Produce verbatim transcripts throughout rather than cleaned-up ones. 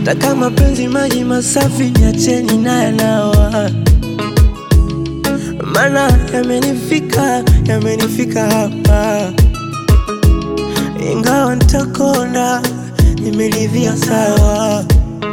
hata kama penzi maji masafi niacheni na yanawa. Mana yamenifika, yamenifika hapa. Ingawa nitakonda, nimeridhia sawa.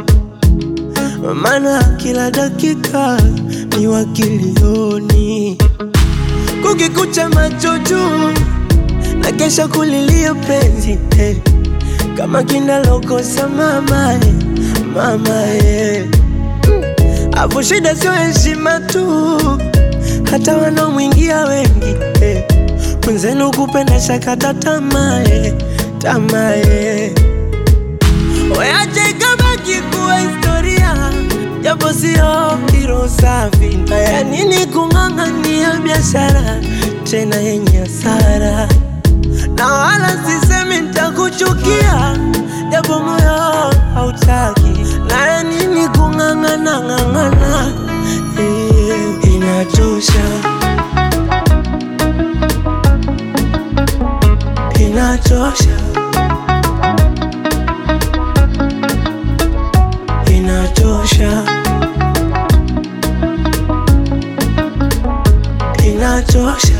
Mana kila dakika ni wakilioni. Kukikucha macho juu na kesha kulilia penzi, eh. Kama kinalokosa mama, eh. Mama, eh. Afu shida sio heshima tu, hata wanaomwingia wengi, eh. Mwenzenu kupenda shakata tamaa, eh. Tamaa, eh. Weache ikabaki kuwa historia, japo sio hilo safi. Haya nini kung'ang'ania biashara tena yenye hasara? Na wala sisemi nitakuchukia, japo moyo hautaki. Haya nini kung'ang'ana ng'ang'ana, eh, inatosha. Inatosha. Inatosha. Inatosha.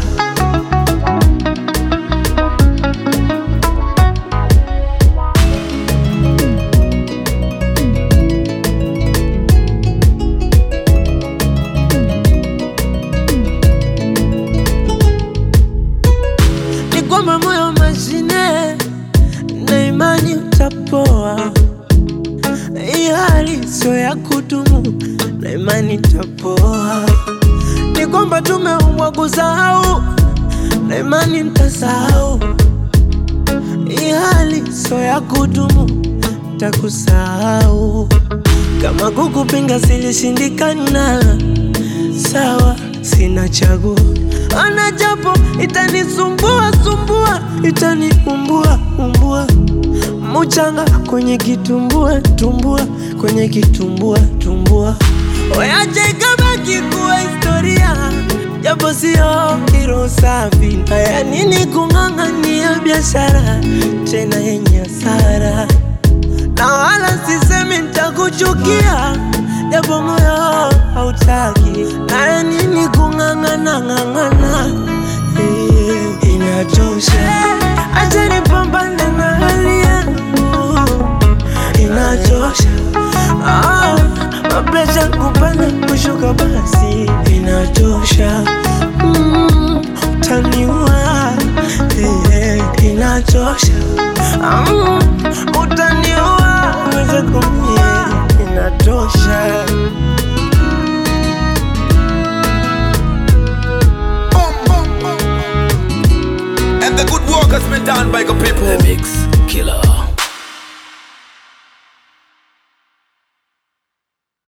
Ni kwamba moyo mashine na imani utapoa. Hii hali sio ya kudumu na imani itapoa. Ni kwamba tumeumbwa kusahau na imani nitasahau. Hii hali sio ya kudumu, nitakusahau. Kama kukupinga silishindikana, sawa, sina chaguo. Ana japo itanisumbua sumbua, itaniumbua umbua. Mchanga kwenye kitumbua tumbua, kwenye kitumbua tumbua. Weache ikabaki kuwa historia, japo sio hilo safi. Haya nini kung'ang'ania biashara tena yenye hasara? Na wala sisemi nitakuchukia, japo moyo hautaki. Haya nini kung'ang'ana ng'ang'ana, eh, inatosha. Acha nipambane na hali yangu. Inatosha. Ah, mapresha kupanda kushuka basi. Inatosha. Mm, utaniua, eh, inatosha. Mm, utaniua, uweze kumie. Inatosha. And the good work has been done by the people. The Mix Killer.